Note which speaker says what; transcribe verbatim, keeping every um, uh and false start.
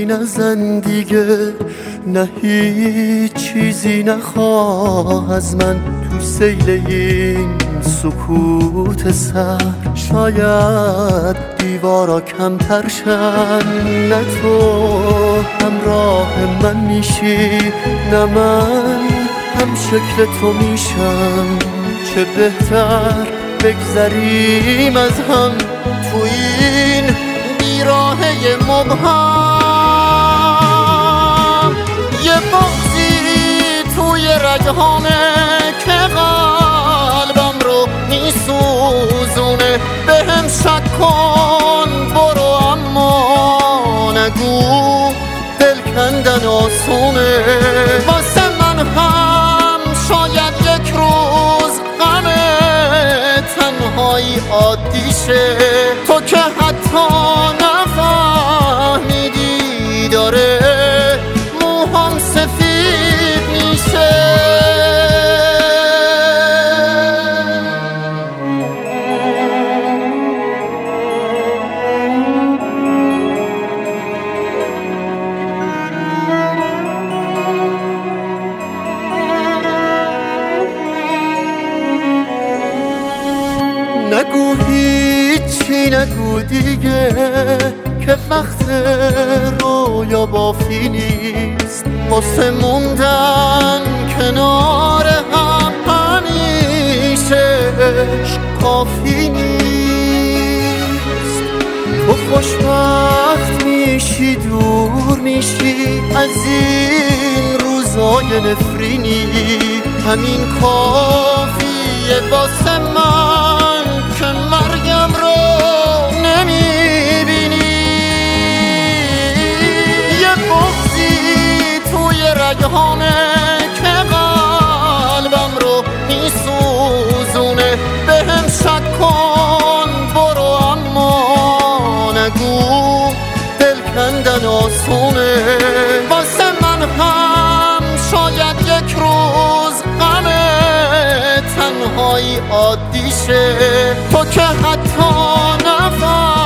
Speaker 1: نزن دیگه، نه هیچ چیزی نخواه از من تو سیل این سکوت سر. شاید دیوارا کمتر شن، نه تو همراه من میشی نه من هم شکل تو میشم. چه بهتر بگذریم از هم تو این بیراهه مبهم. یه بغضی توی رگهامه که قلبم رو میسوزونه. بهم شک کن برو اما نگو دل کندن آسونه. واسه من هم شاید یک روز غم تنهایی عادی شه. تو که حتی نفهمیدی داره موهام سفید میشه. نگو هیچی نگو دیگه که وقت رویا بافی نیست. واسه موندن کنار هم همیشه کافی نیست. تو خوشبخت میشی دور میشی از این روزای نفرینی. همین کافیه واسه من که مرگم رو نمیبینی. یه بغضی توی رگهامه که قلبم رو میسوزونه. بهم شک کن برو اما نگو دل کندن آسونه. واسه من هم شاید یک روز غم تنهایی عادی شه. تو که حتی نفهم